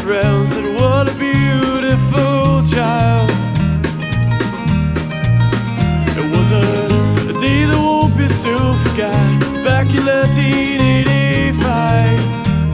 turned round, said, what a beautiful child. It was a day that won't be soon forgot, back in 1985.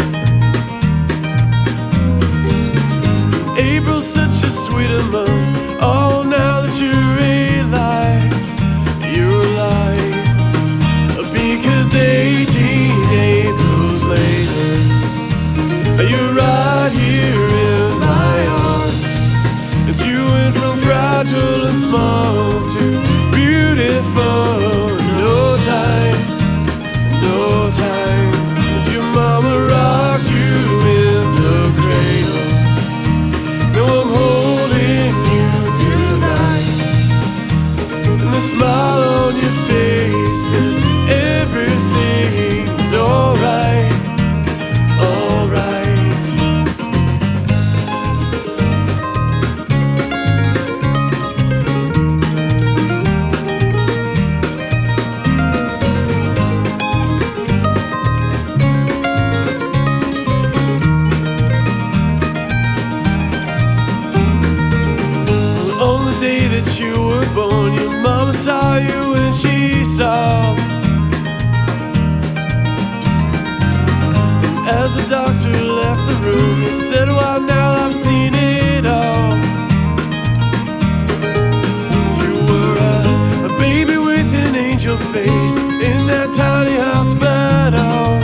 April's such a sweeter month, oh, now that you realize you're alive. Because 18 Aprils later, you're right here in my arms. And you went from fragile and small to beautiful in no time, no time. And your mama rocked you in the cradle. Now I'm holding you tonight, and the smile on your face says everything's alright, alright. On the day that you were born, your mama saw you and she saw. As the doctor left the room, he said, well, now I've seen it all. You were a baby with an angel face in that tiny hospital.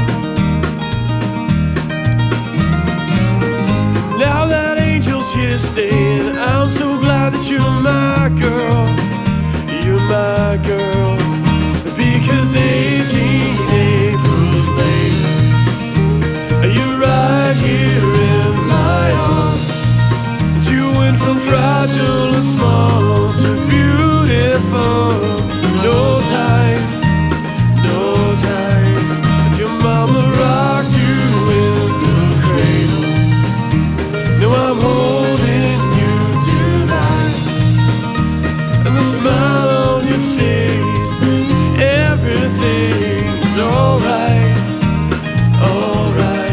Now that angel's here to stay, and I'm so glad that you're my girl. You're my girl. Because 18 Aprils later, you're right here in my arms. And you went from fragile and small to beautiful. No time, no time. And your mama rocked you in the cradle. Now I'm holding you tonight, and the smile on your face says everything's alright, alright.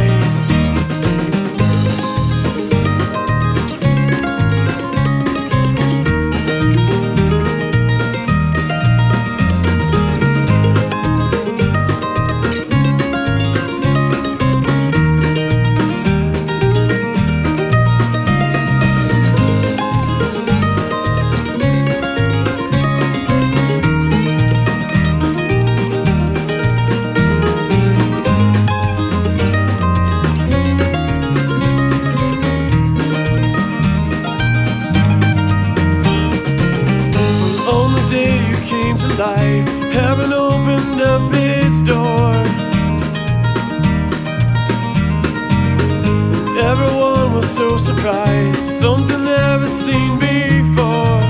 Came to life, heaven opened up its door. And everyone was so surprised, something never seen before.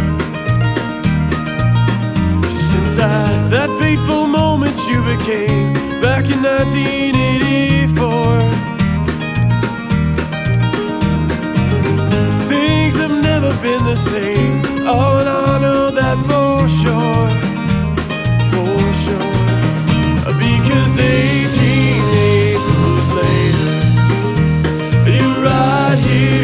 Since that fateful moment you became, back in 1984, things have never been the same. Oh, and I know that for sure, for sure. Because 18 Aprils later, you're right here